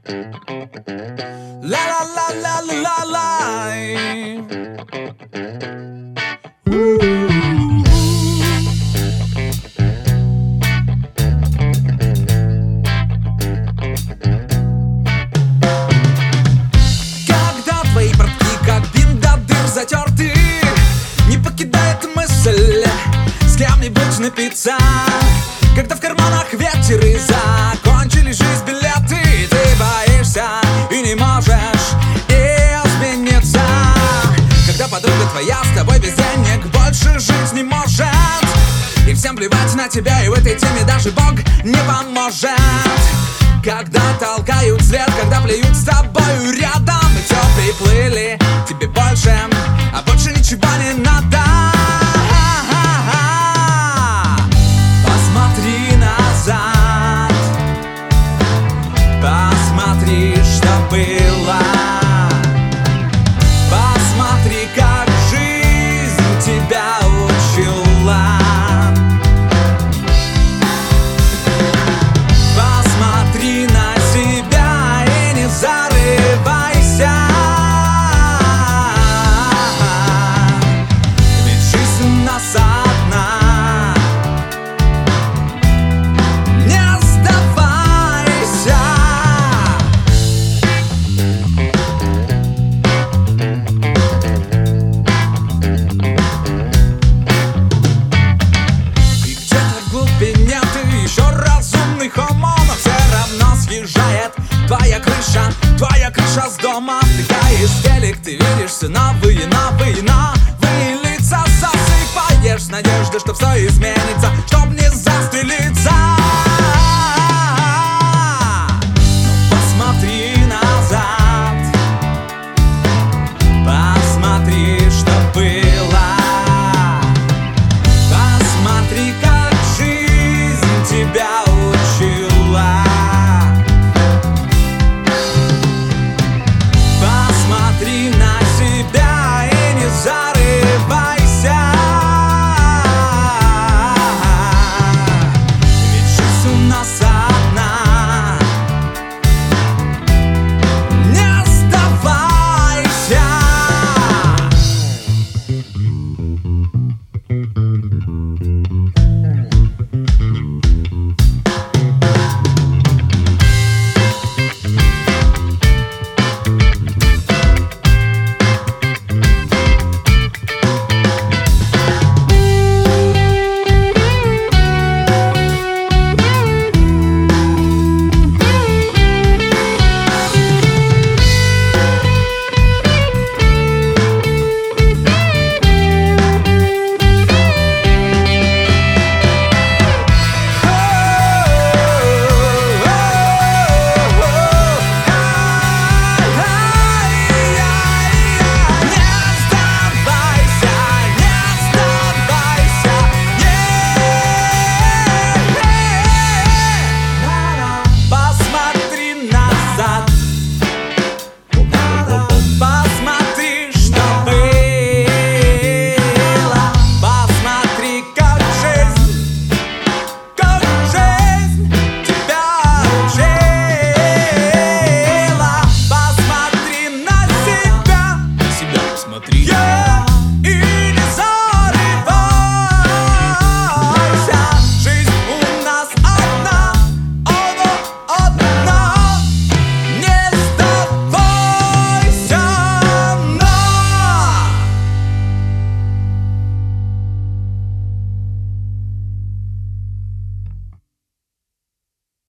Когда твои портки как бинт до дыр затерты, не покидает мысль с кем-нибудь напиться. Когда в карманах ветер и закончились жизнь билеты, ты боишься и не можешь измениться. Когда подруга твоя с тобой без денег больше жить не может, и всем плевать на тебя, и в этой теме даже Бог не поможет. Когда толкают след, когда плюют с тобою рядом, и все приплыли тебе больше, а больше ничего не надо. Посмотри назад, посмотри, что было. Посмотри, как жизнь тебя учила. Посмотри на себя и не зарывайся, ведь жизнь у нас одна. Не сдавайся. И где-то в глубине ты еще разумный хомо, но все равно съезжает твоя крыша с дома. Втыкаешь телек, ты видишь все новые